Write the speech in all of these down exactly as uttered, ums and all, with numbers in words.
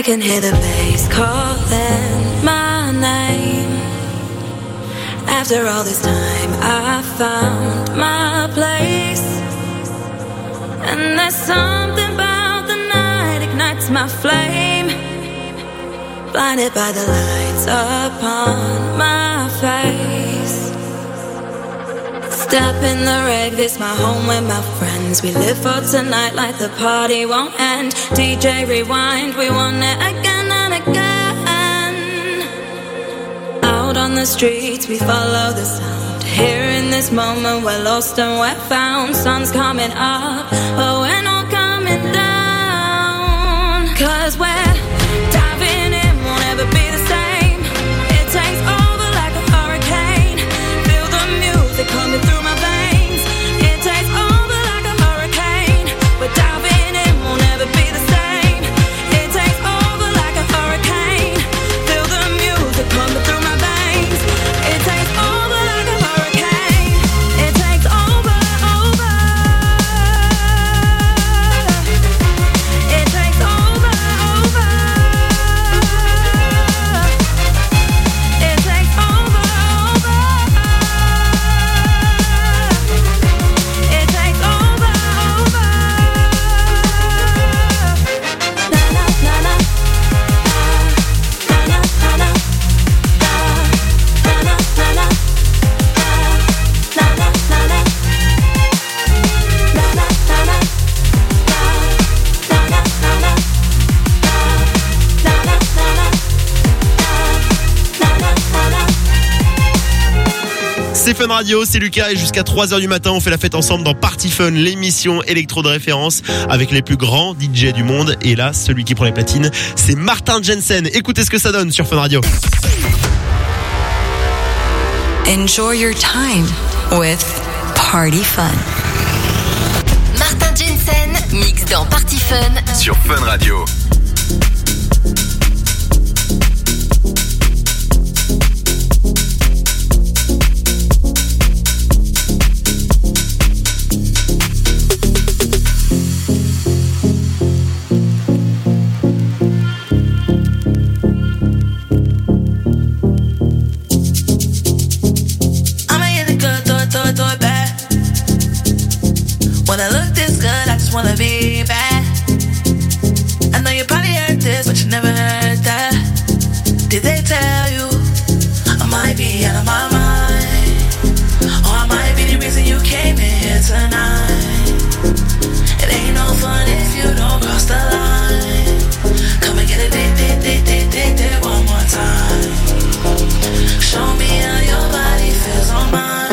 can hear the bass calling my name. After all this time I found my place, and there's something about the night ignites my flame. Blinded by the lights upon my face. Step in the rave, this my home with my friends. We live for tonight like the party won't end. D J rewind, we want it again and again. Out on the streets, we follow the sound. Here in this moment, we're lost and we're found. Sun's coming up, but we're not coming down. Cause we're diving in, won't ever be the same. It takes over like a hurricane. Feel the music coming through my veins. It takes over like a hurricane. We're diving in, won't ever be the same. It takes over like a hurricane. Feel the music coming through my veins. It takes over like a hurricane. It takes over, over. It takes over, over. It takes over, over. It takes over, over. Na na na na. Na na na na. Na na na na. Na na na na. Na na na na. Na na na na. Na na na na. Na na na na. C'est Fun Radio, c'est Lucas et jusqu'à trois heures du matin, on fait la fête ensemble dans Party Fun, l'émission électro de référence avec les plus grands D J du monde. Et là, celui qui prend les platines, c'est Martin Jensen. Écoutez ce que ça donne sur Fun Radio. Enjoy your time with Party Fun. Martin Jensen, mix dans Party Fun. Sur Fun Radio. I'ma hit the club, throw it, throw it, throw it back. When I look this good, I just wanna be bad. I know you probably heard this, but you never heard that. Did they tell you I might be out of my mind? Or I might be the reason you came in here tonight. It ain't no fun if you don't cross the line. Come and get it, did, did, did, did, did, did one more time. Show me how your body feels on mine.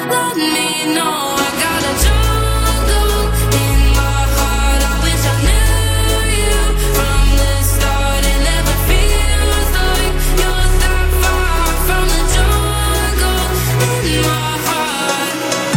let me know. I got a jungle in my heart. I wish I knew you from the start. It never feels like you're that far from the jungle in my heart.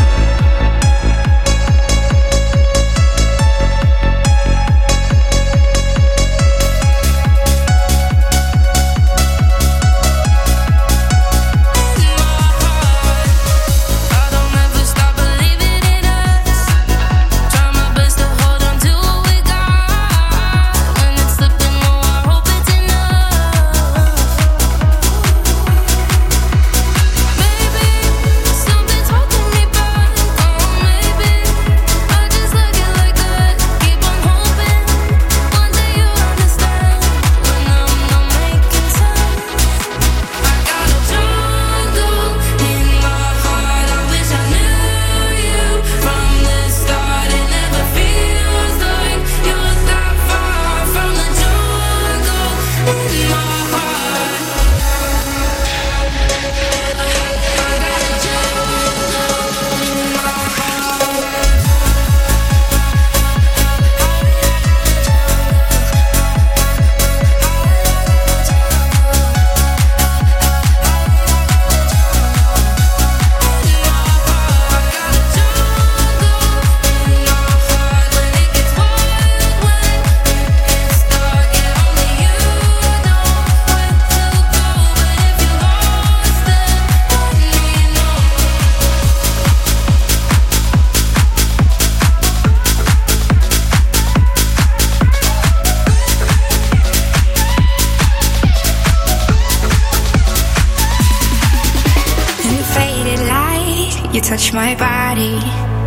Touch my body,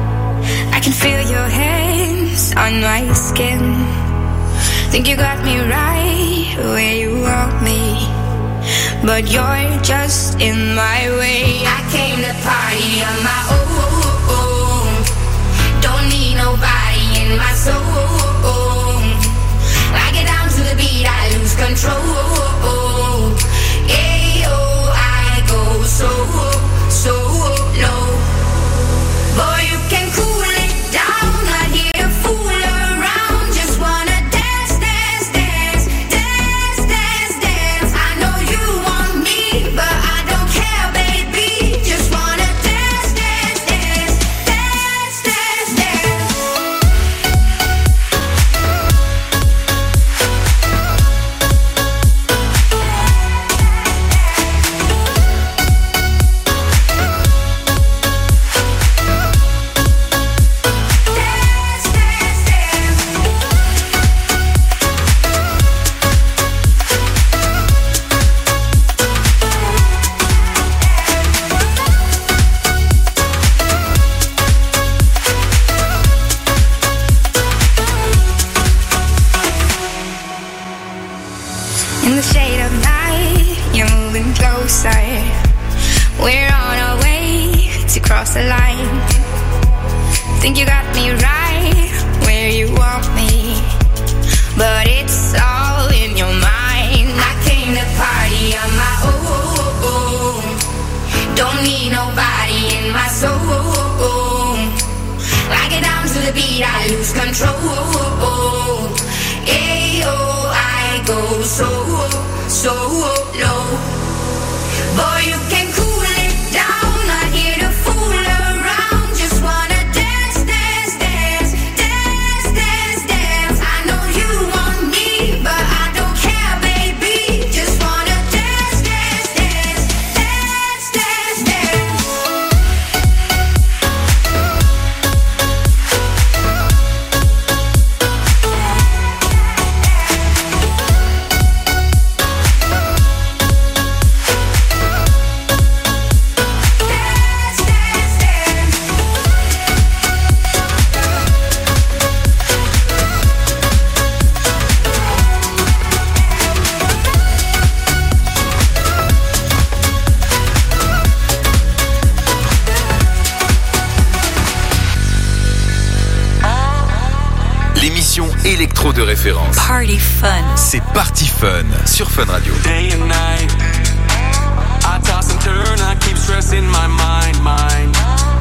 I can feel your hands on my skin. Think you got me right where you want me, but you're just in my way. I came to party on my own, don't need nobody in my soul. I get down to the beat, I lose control. Ayo, I go so, so low. Boy, you can cool it down, not here to fool around. Just wanna dance, dance, dance, dance, dance, dance. I know you want me, but I don't care, baby. Just wanna dance, dance, dance, dance, dance, dance. In the shade of night, you're moving closer. We're on our way to cross the line. Think you got me right where you want me, but it's all in your mind. I came to party on my own, don't need nobody in my soul. I get down to the beat, I lose control. Ayo, I go so, so low. Boy, you can cool it down, not here to fool around. Just wanna dance, dance, dance, dance, dance, dance. I know you want me, but I don't care, baby. Just wanna dance, dance, dance, dance, dance, dance. Électro de référence. Party Fun. C'est Party Fun sur Fun Radio. Day and night, I toss and turn, I keep stressing my mind, mind.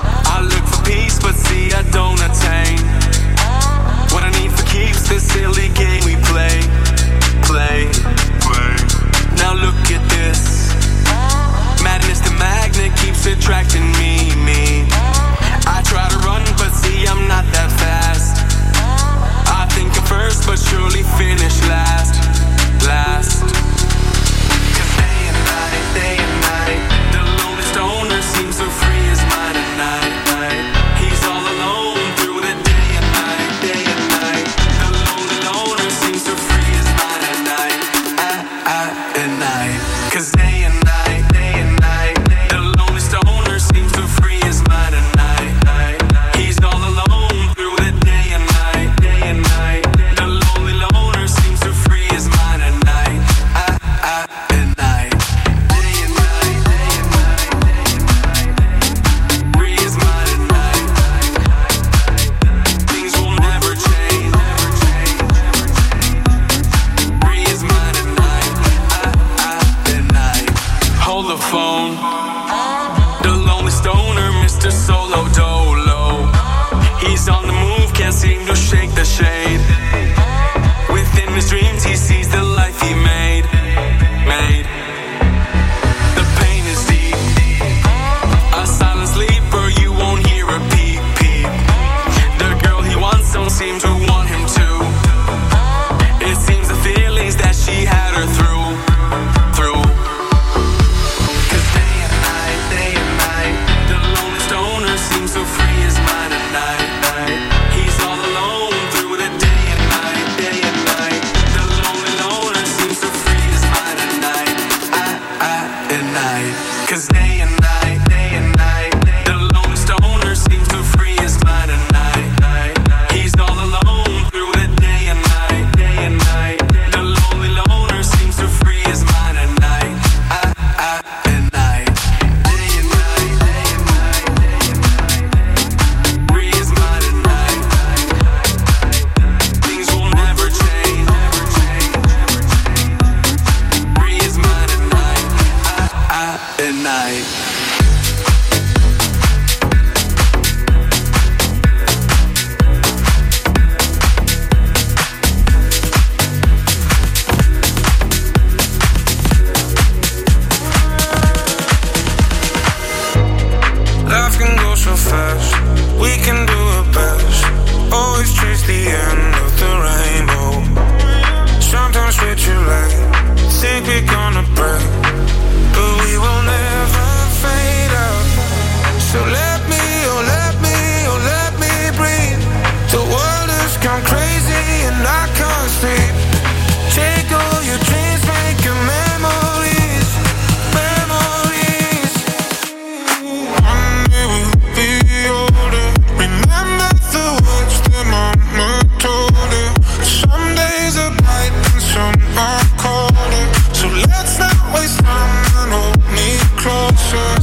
so fast. We can do it best. Always chase the end of the rainbow. Sometimes we're too late. Think we're gonna break, but we will never fade out. So let me, oh let me, oh let me breathe. The world has gone crazy and I can't sleep. Take all your dreams, make your memories, memories. One day we'll be older. Remember the words that mama told her. Some days are bright and some are colder. So let's not waste time and hold me closer.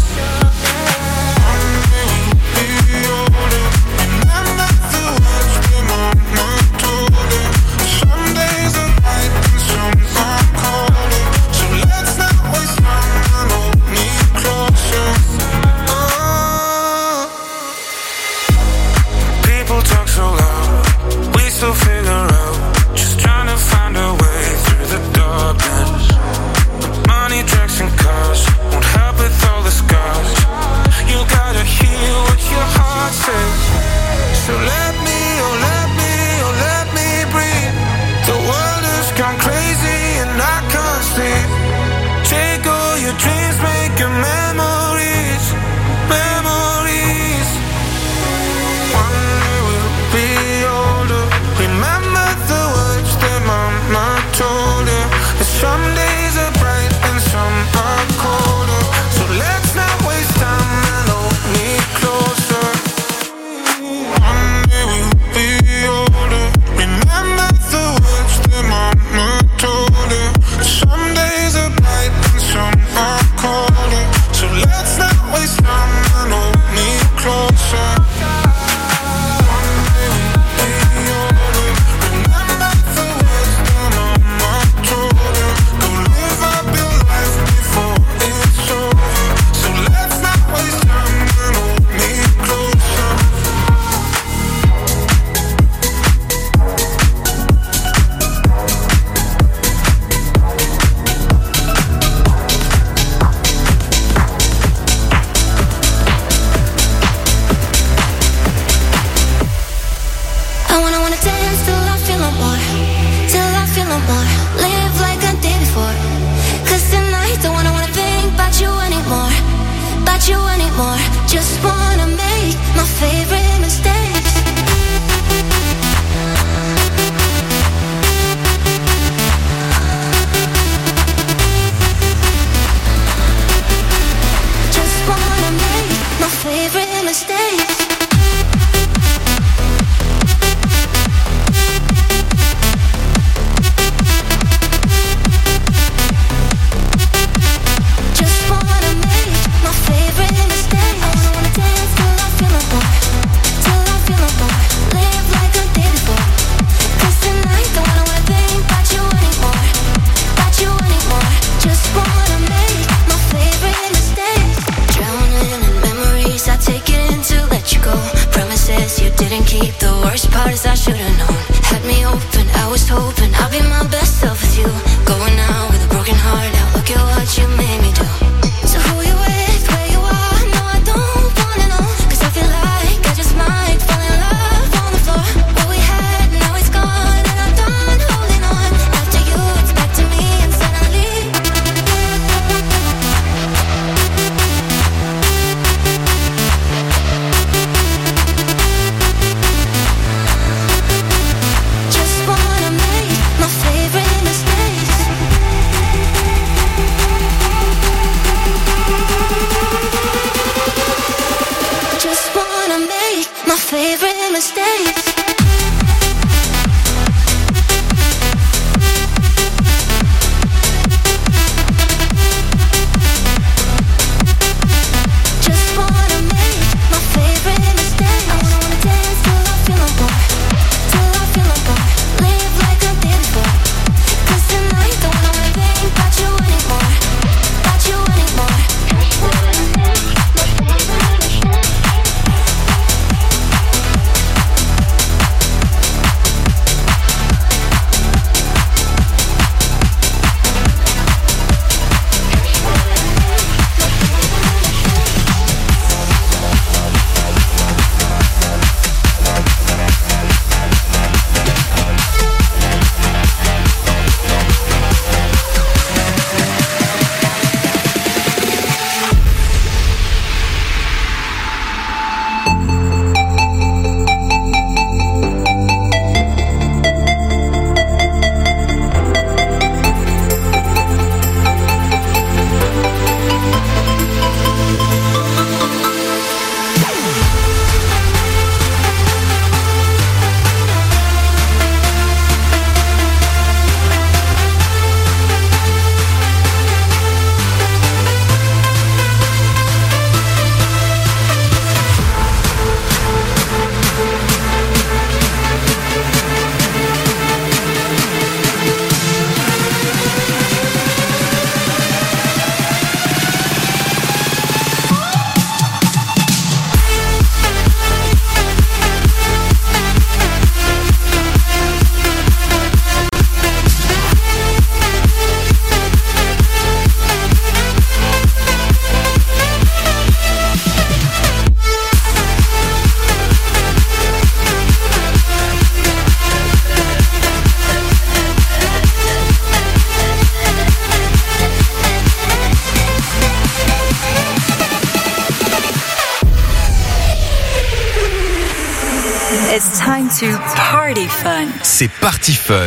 So let me, oh let me, oh let me breathe. The world has gone crazy and I can't sleep. Take all your dreams, make your memories, memories. One day we'll be older. Remember the words that mama told her. That some days are bright and some are colder. So let's not waste time and hold me closer. It's time to party fun. C'est Party Fun.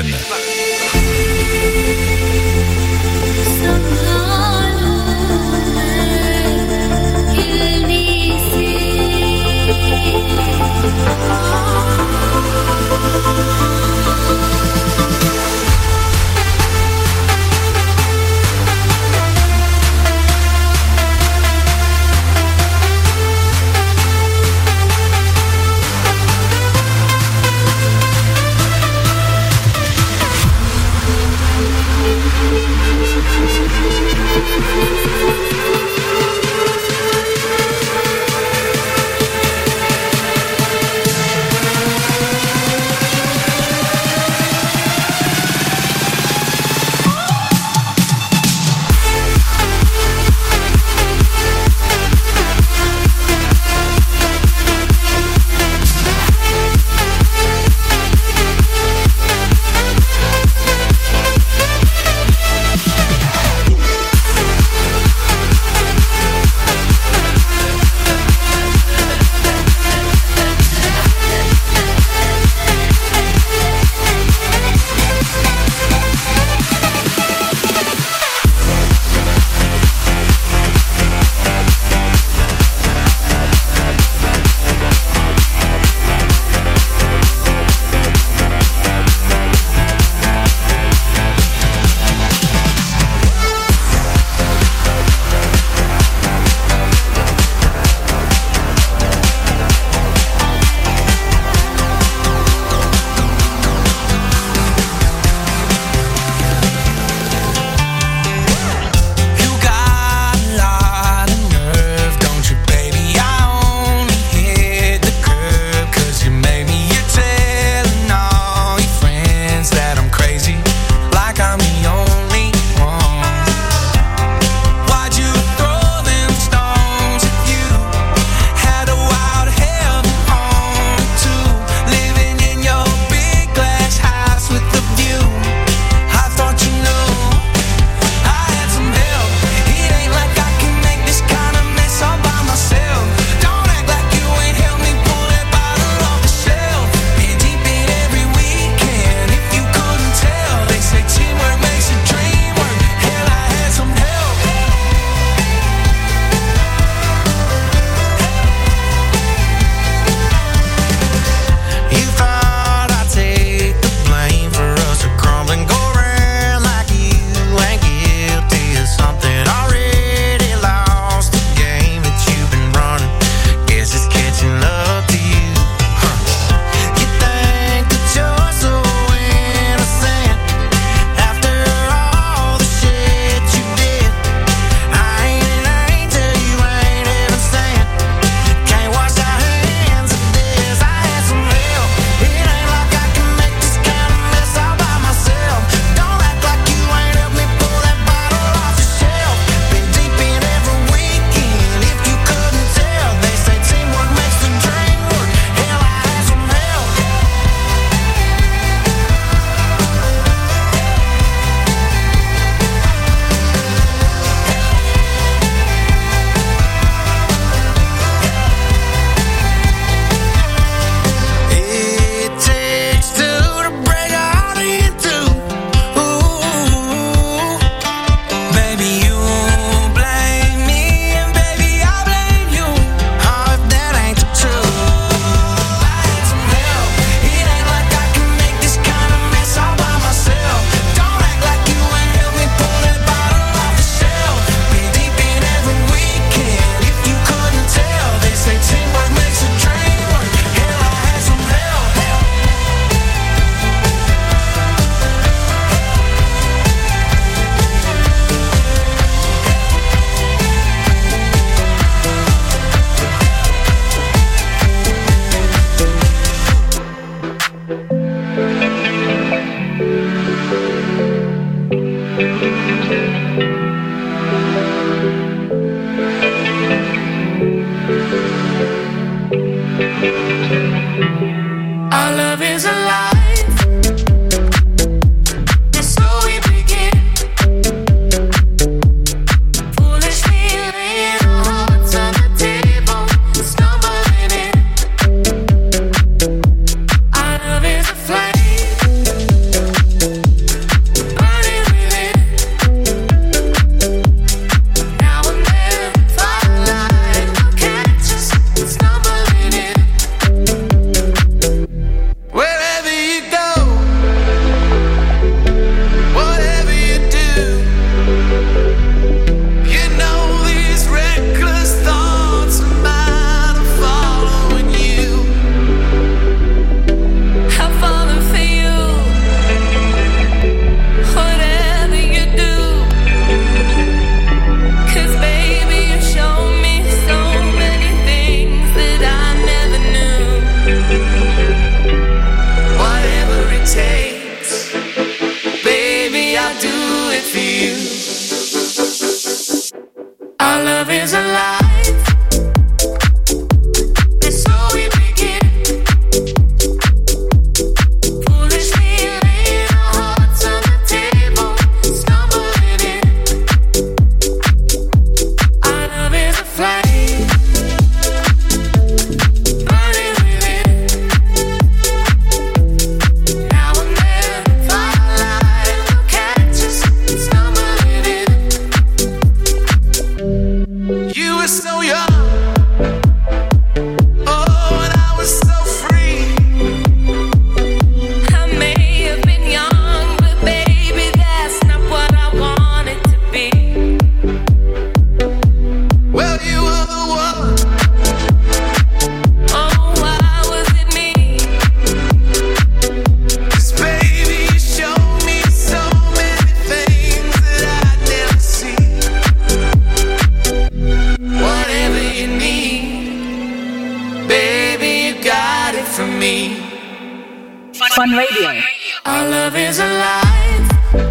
Baby, you got it from me. Fun Radio. Our love is alive,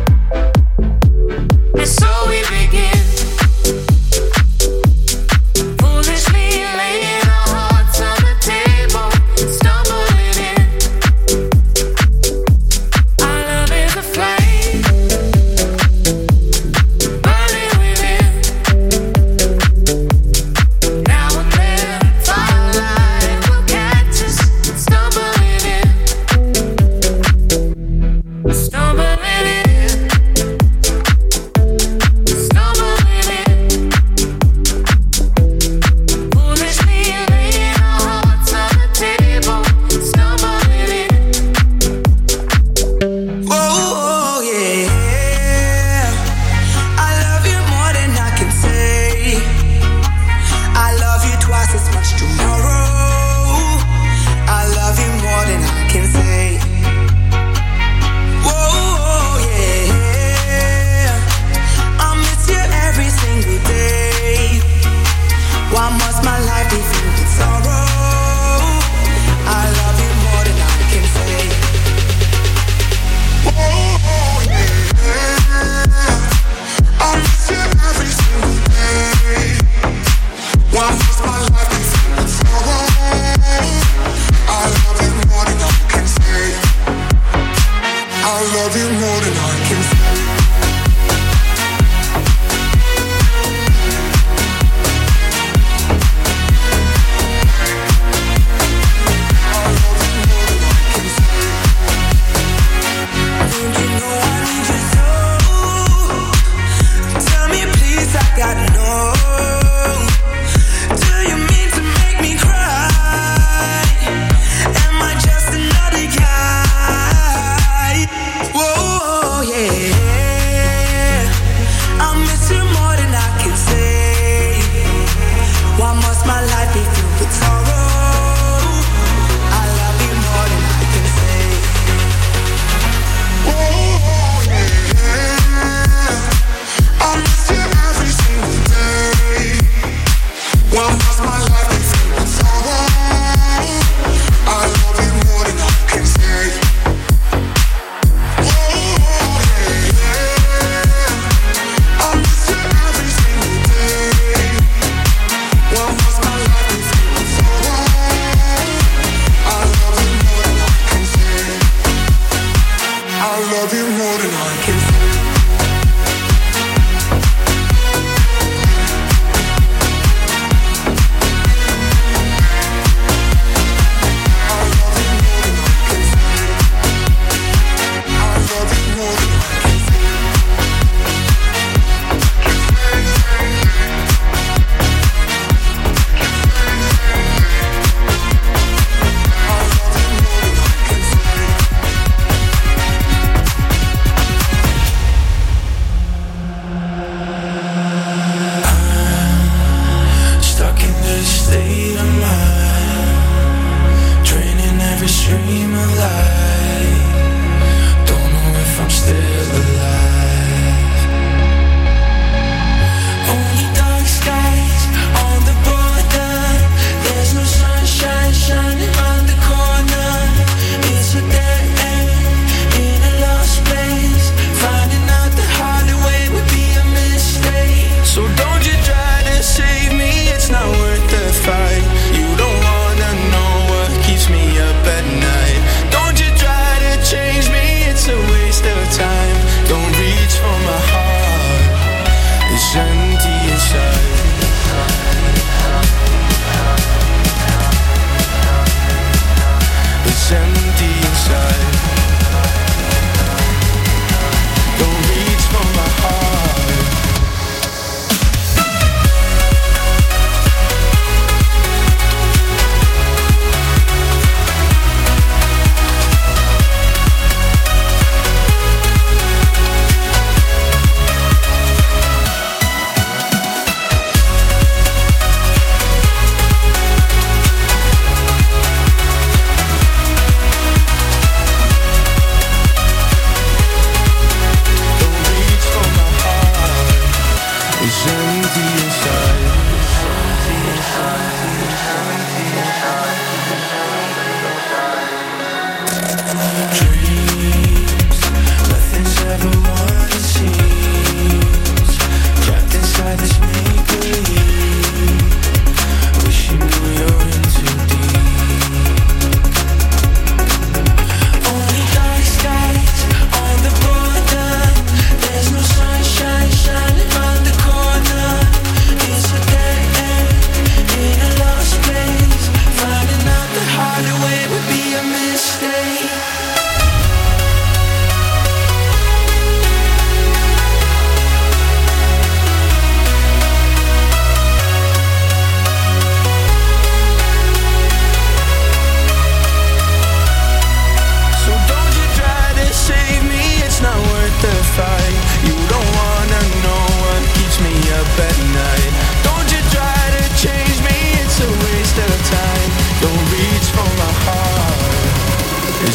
and so we begin. Foolishly laying our hearts on the table, stumbling in. Our love is a flame, burning within. Now and then, firelight will catch us, stumbling in. Stumbling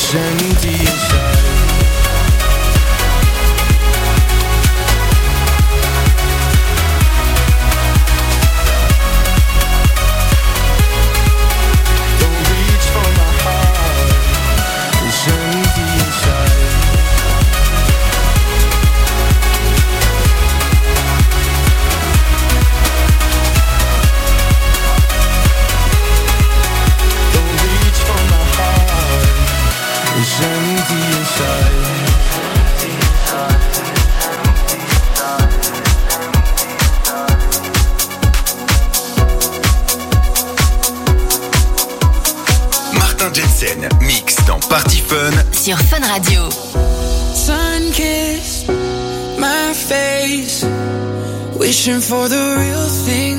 It's empty inside. Don't reach for my heart. It's empty inside. Don't reach for my heart. It's empty inside. Martin Jensen, mix dans Party Fun sur Fun Radio. Sun kissed my face, wishing for the real thing.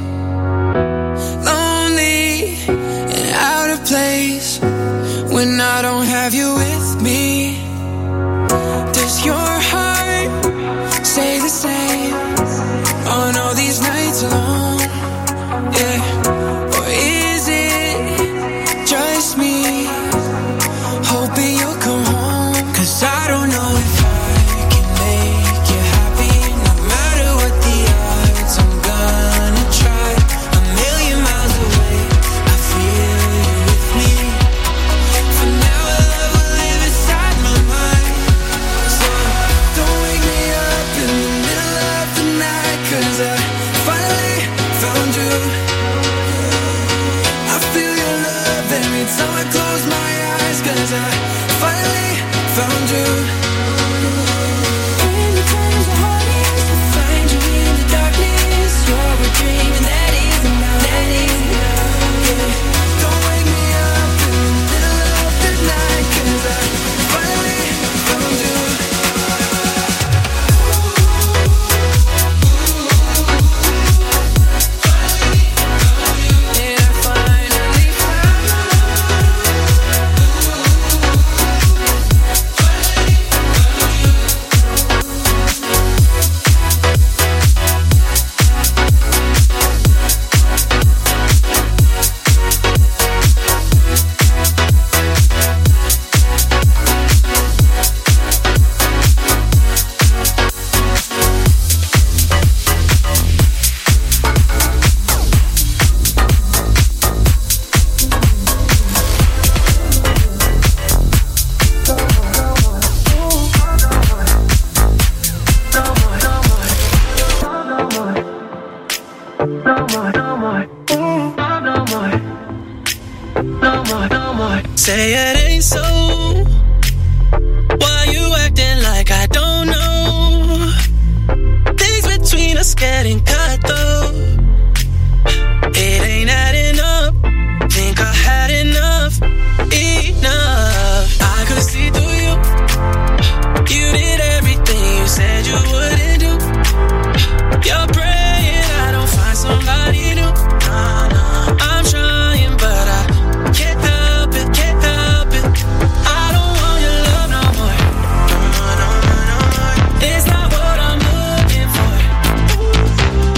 Lonely and out of place when I don't have you with me. Does your heart say the same on all these nights alone? Yeah, or is it just me hoping you'll come home? 'Cause I don't know if I can make you happy. No matter what the odds, I'm gonna try. A million miles away, I feel you with me. For now, our love will live inside my mind. So don't wake me up in the middle of the night, 'cause I finally found you. I feel your love every time I close my eyes, 'cause I finally found you. In the times the hardest, I find you in the darkness. You're a dream and that is enough. That is enough. Yeah. Don't wake me up in the middle of the night, 'cause I finally found you. Yeah, I finally found you. Say it ain't so. Why you acting like I don't know? Things between us getting cut though. It ain't adding up. Think I had enough, enough. I could see through you. You did everything you said you wouldn't do. You're praying I don't find somebody new. Nah, nah. I'm trying, but I can't help it, can't help it. I don't want your love no more. No, no, no, no more. It's not what I'm looking for.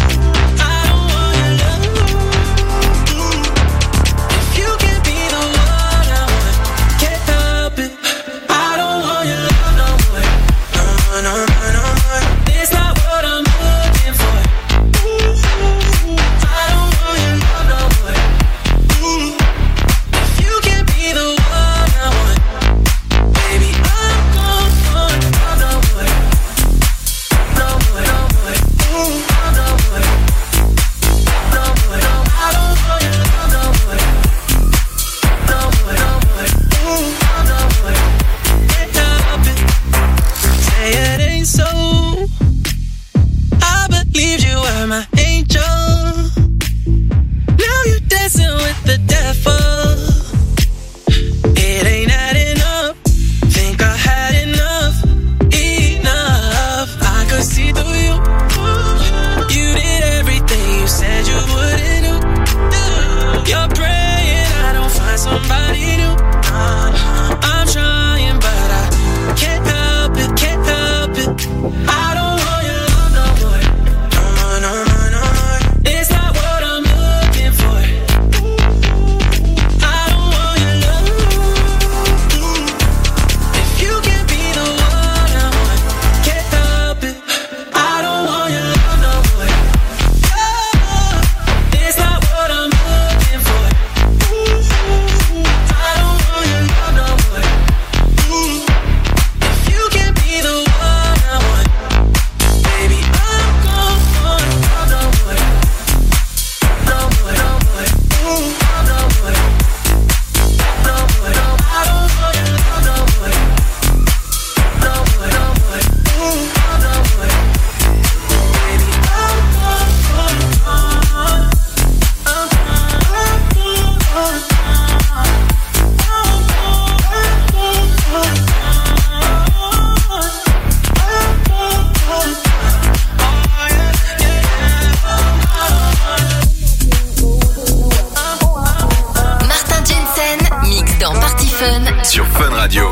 dans Party Fun sur Fun Radio.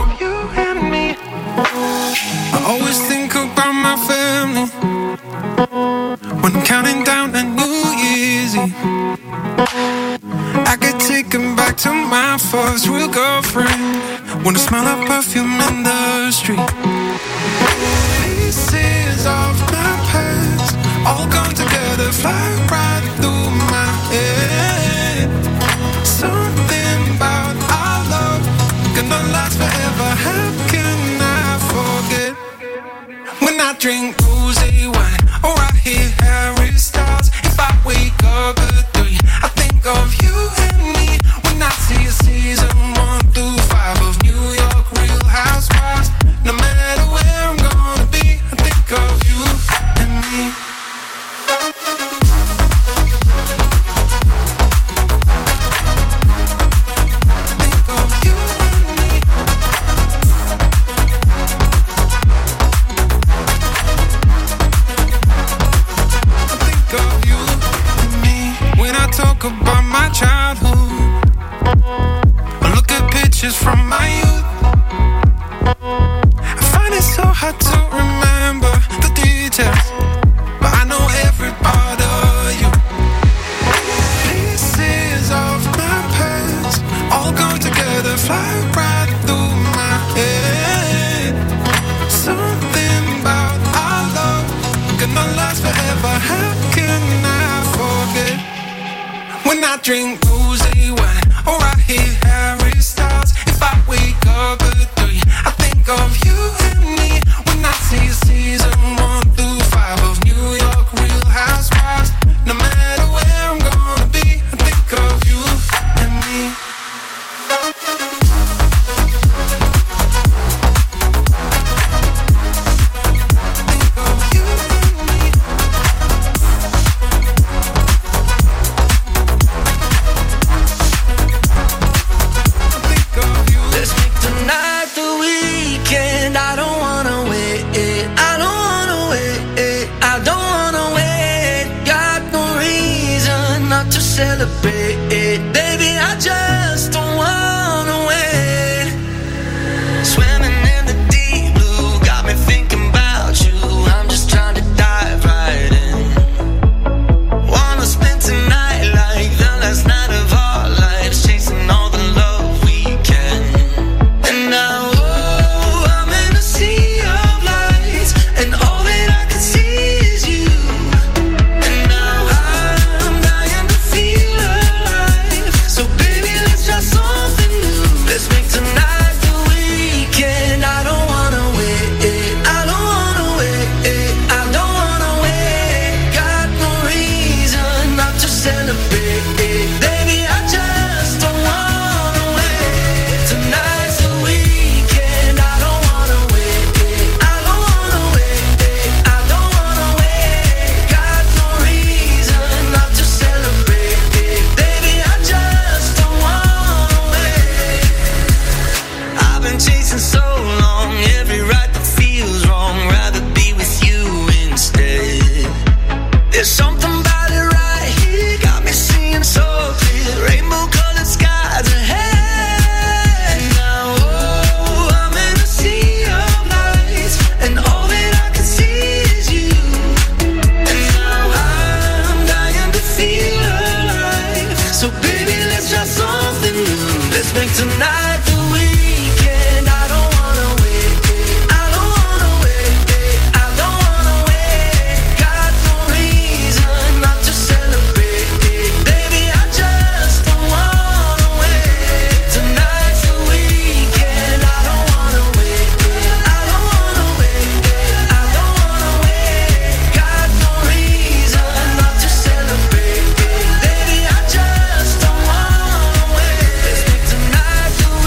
I always think about my family when I'm counting down a New Year's Eve. I get taken back to my first real girlfriend when I smell her perfume in the street. Pieces of my past all come together, fly right through my head. Something about our love gonna last forever. How can I forget? When I drink rosé wine or I hear Harry Styles, if I wake up at three, I think of you and me. When I see season one through five of New York Real Housewives, no matter where I'm gonna be, I think of you and me. Talk about my childhood, I look at pictures from my youth. I find it so hard to remember the details, but I know every part of you. Pieces of my past all come together, fly right through my head. Something about our love gonna last forever. How can I forget? When I drink rosé wine or I hear Harry Styles, if I wake up at three, I think of you and me. When I see season one through five of New York Real Housewives, no matter where I'm gonna be, I think of you and me. Celebrate it, baby, I just don't wanna wait. Swimming in the deep blue, got me thinking about you. I'm just trying to dive right in. Wanna spend tonight like the last night of our lives, chasing all the love we can. And now, oh, I'm in a sea of lights, and all that I can see is you. And now I'm dying to feel alive. So baby, let's try something new. Let's make tonight the weekend. I don't wanna wait, I don't wanna wait, I don't wanna wait. Got no reason not to celebrate, baby, I just don't wanna wait. Tonight's the weekend. I don't wanna wait, I don't wanna wait, I don't wanna wait. Got no reason not to celebrate, baby, I just don't wanna wait. I've been chasing so long, every right that feels wrong, rather be with you instead. There's something about it right here, got me seeing so clear, rainbow colored skies ahead. Now, oh, I'm in a sea of lights, and all that I can see is you. And now I'm dying to feel alive. So baby, let's try something new. Let's make tonight the weekend. I don't wanna wait, I don't wanna wait, I don't wanna wait. Got no reason not to celebrate, baby, I just don't wanna wait. Tonight's the weekend. I don't wanna wait, I don't wanna wait, I don't wanna wait. Got no reason not to celebrate, baby, I just don't wanna wait. Let's make tonight the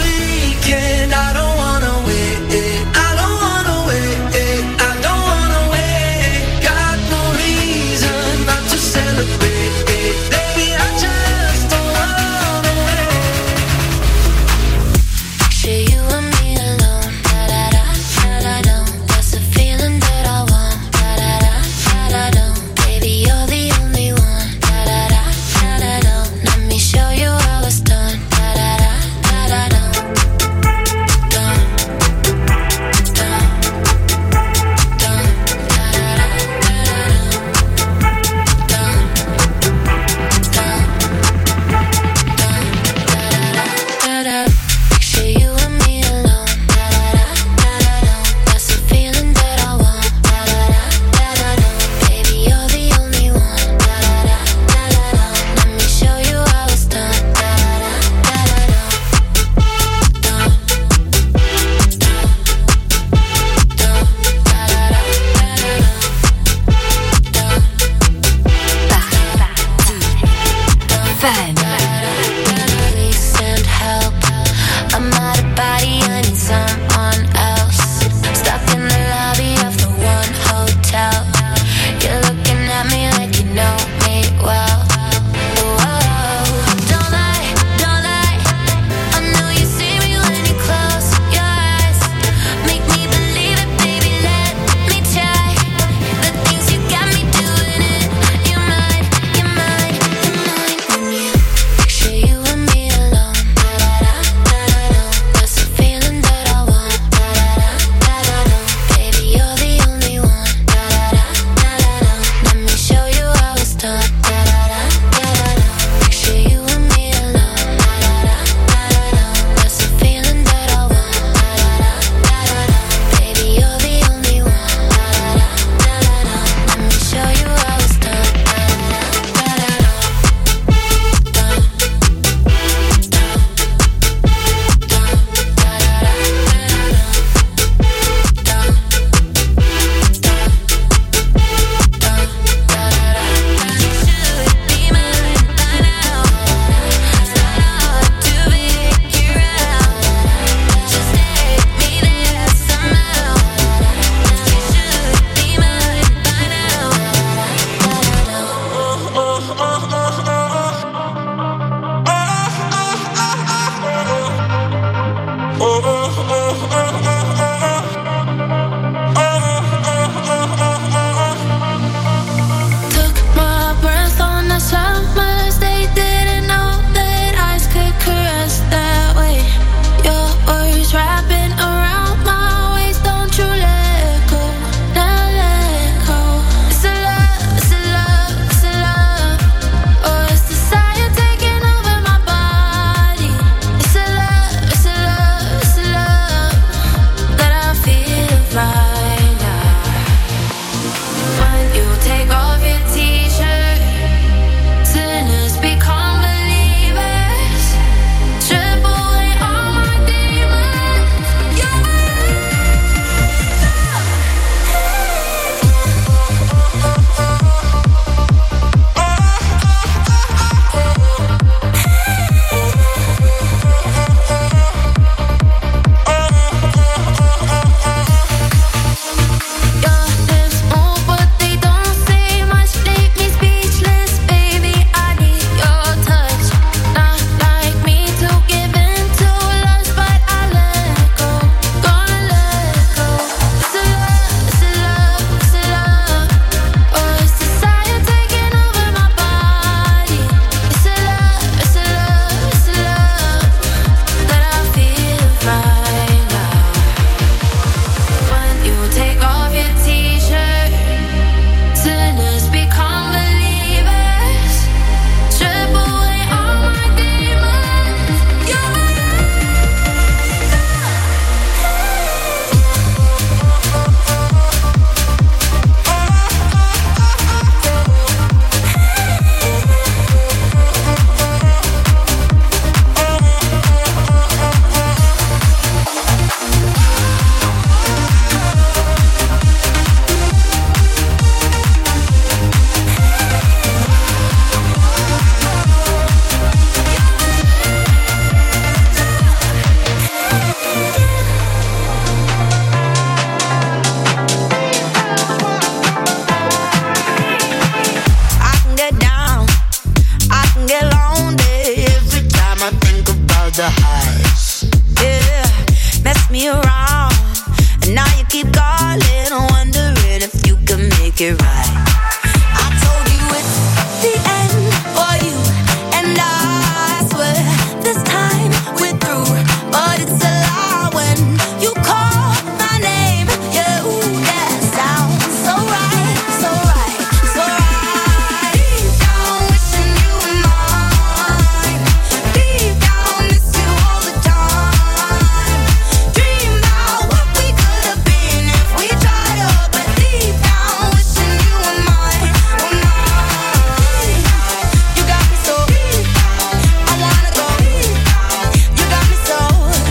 me wrong, and now you keep calling, wondering if you can make it right. I told you it's the end for you, and I swear this time we're through, but it's a lie when you call my name. Yeah, ooh, that sounds so right, so right, so right. Deep down wishing you were mine, deep down miss you all the time. Dream about what we could have been if we tried up, but deep down wishing you were mine, were mine. You got me so, I wanna go. You got me so,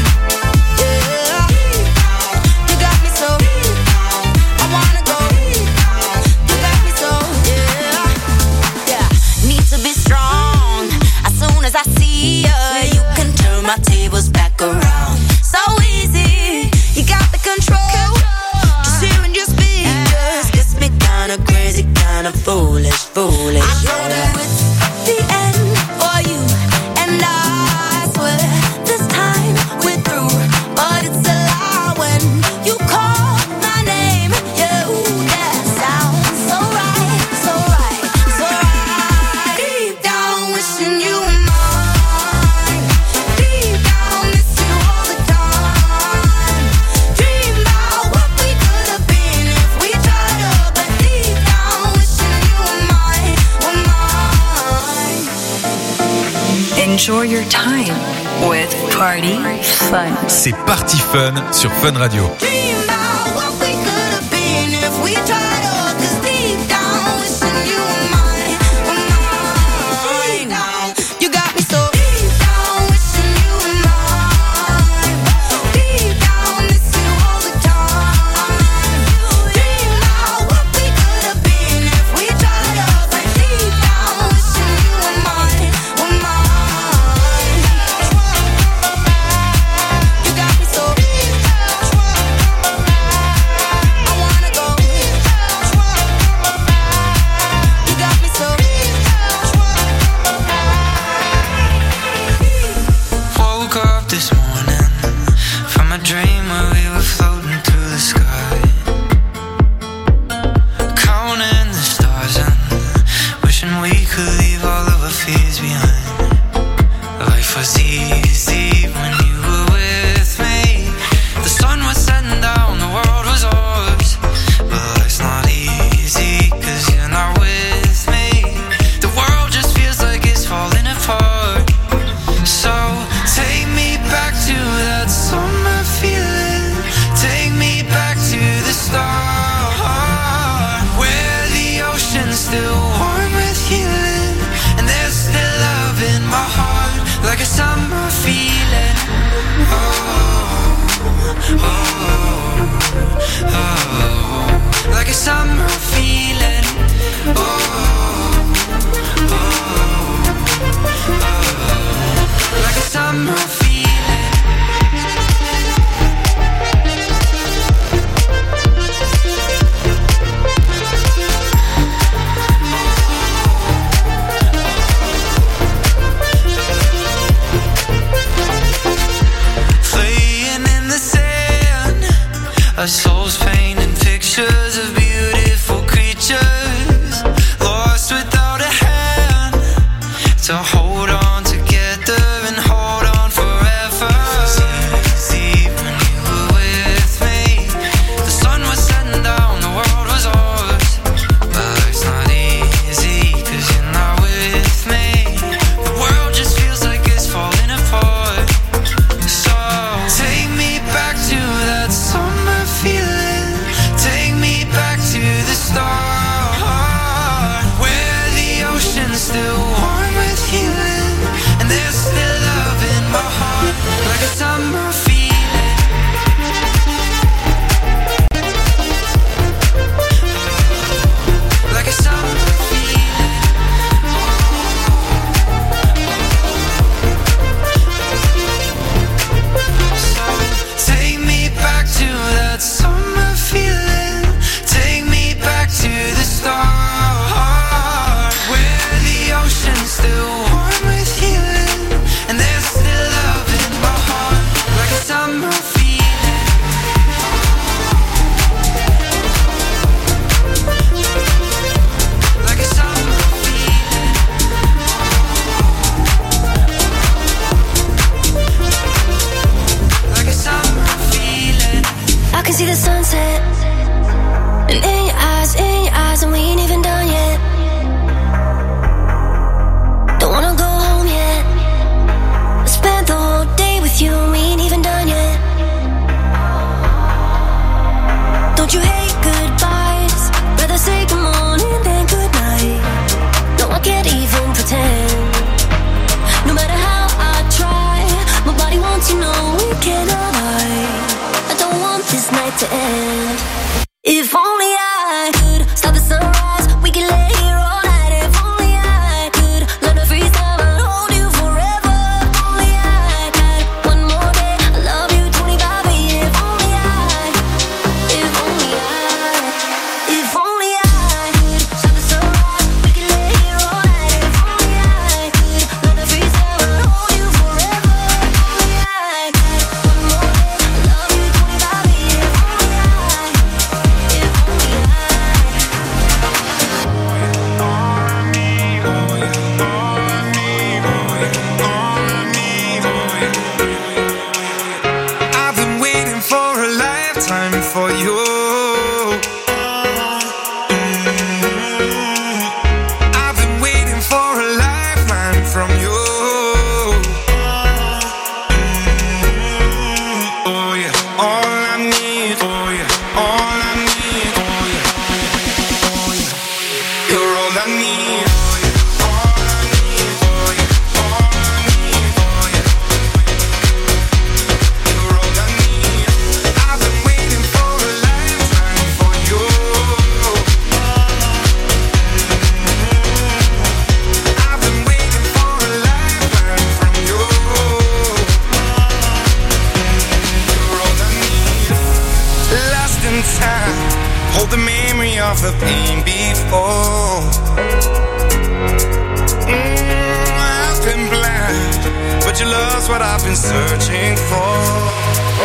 yeah. You got me so, I wanna go. You got me so, yeah. Yeah. Need to be strong. As soon as I see you, you can turn my tables back around. So easy, you got the control. Just hearing your speech just gets me kinda crazy, kinda foolish, foolish. I told you it's the end for you, and I swear this time we're through, but it's a lie when you call my name. Yeah, ooh, that sounds so right, so right, so right. Deep down wishing you were mine, deep down miss you all the time. Dream about what we could have been if we tried up, but deep down wishing you were mine, were mine. Enjoy your time with Party Fun. C'est Party Fun sur Fun Radio. Dream about what we could have been if we tried up, 'cause deep down wishing you were mine, were mine. You got me so deep down wishing you were mine, deep down miss you all the time. Dream about what we could have been if we tried up, but deep down wishing you were mine, were mine. You got me so, I wanna go. You got me so. Woke up this morning from a dream where we were floating through the sky, counting the stars and wishing we could leave all of our fears behind. Life was easy when you were with me. The sun was setting down, the world was ours. But life's not easy 'cause you're not with me. The world just feels like it's falling apart. So take me back to that summer feeling. Take me back to the start, where the ocean's still warm with healing, and there's still love in my heart, like a summer feeling. Oh, oh, oh, like a summer feeling. Oh, oh, oh, like a summer feeling. Playing in the sand, our souls painting pictures of beautiful creatures, lost without a hand to hold on together and hold on forever. See when you were with me, the sun was setting down, the world was ours. But it's not easy 'cause you're not with me. The world just feels like it's falling apart. So take me back to that summer feeling. Take me back to the start, where the ocean's still warm with healing, and there's still love in my heart, like a summer feeling. Like a summer feeling. So take me back to that summer feeling. Take me back to the start, where the ocean's still warm with healing, and there's still love in my heart, like a weekend. If only I could stop the sunrise, we could lay here all night. If only I could learn to freeze time and hold you forever. Only I had one more day, I love you twenty-five a year. If only I, if only I, if only I could stop the sunrise, we could lay here all night. If only I could learn to freeze time and hold you forever. Only I had one more day, I love you twenty-five a year. If only I, if only I. I've been waiting for a lifetime for you. Mm. I've been waiting for a lifeline from you. Mm. Oh yeah, all I need. Oh yeah, all I need. Oh yeah, oh yeah. You're all I need. All I need. Oh yeah, all I need. Oh yeah. You're all I need. I've been waiting for a lifetime for you. I've been waiting for a lifeline from you. You're all I need. Lost in time, hold the memory of the pain before. Mm, I've been blind, but your love's what I've been searching for. Oh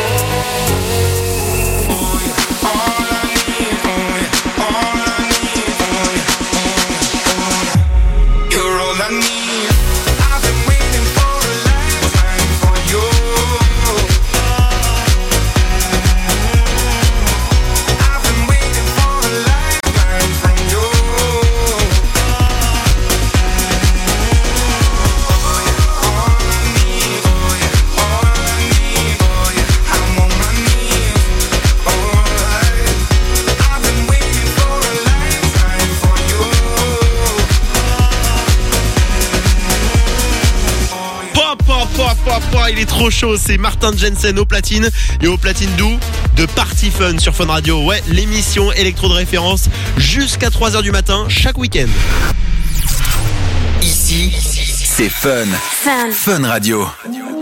yeah, all I need, oh yeah, all I need, oh yeah, oh yeah. You're all I need. I've been waiting for a lifetime for you. I've been waiting for a lifeline from you. Oh yeah, all I need, oh yeah, all I need, oh yeah. I'm on my knees, alright. I've been waiting for a lifetime for you. Pop, pop, pop, pop, pop, il est trop chaud, c'est Martin Jensen au platine et au platine d'où de Party Fun sur Fun Radio. Ouais, l'émission électro de référence jusqu'à trois heures du matin chaque week-end. Ici, c'est Fun. Fun. Fun Radio.